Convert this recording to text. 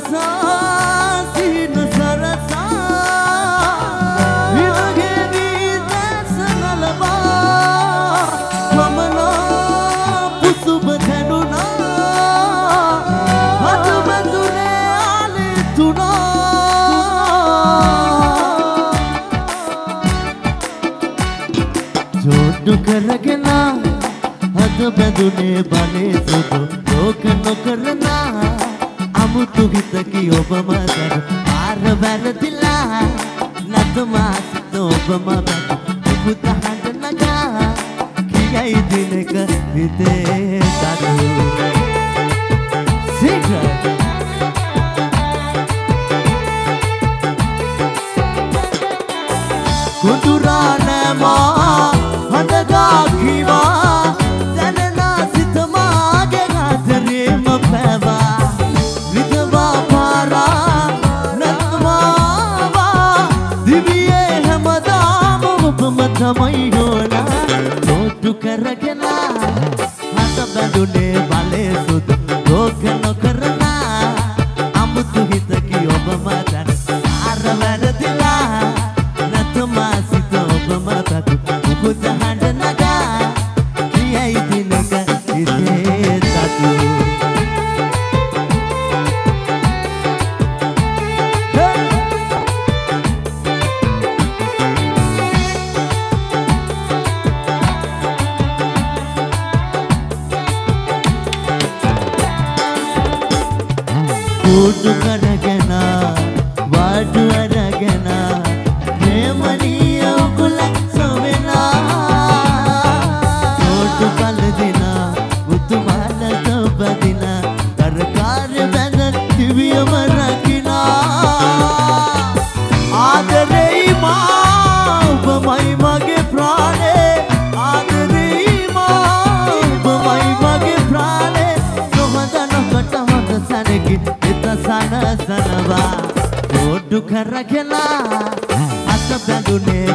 කරගෙන හද බැඳුනේ බනේ සුදු ලෝක නොකරන අමුතු හිතකි ඔබම දර පාර වැරදිලා නැතමාසිත ඔබම බැඳ පුතහඬ නගා කියයි දිනක හිතේ දරු සිගරට් කුඩුරා නැමා හඳගා කිවා දැනනා සිත මාගේ ගාතරේම පැවා විදවා පාරා නත්මාවා දිවියේ හැමදාම ඔබම තමයි යෝනා තෝටු කරගෙන හත බැඳුනේ බලේ සුදු ලෝක නොකරන අමුතු හිතකි ඔබම දැන ආර වැරදිලා නැතමා සිත ඔබම බැඳු පුතහඬ නගා කියයි දිනක හිතේ සතු කුඩු කරගෙන වාඩු අරගෙන ප්‍රේමණීය උකුලක් සොවෙනා කුඩු කල දින උතුමාලට බදින කරකාර බැඳ දිවියම රකිනා ආදරෙයි මා ඔබමයි මගේ ප්‍රාණේ ආදරෙයි මා ඔබමයි මගේ ප්‍රාණේ නොහොඳ නොකොට හොඳ සැනකින් හිත සනසනවා කුඩු කරගෙන අත බැඳුනේ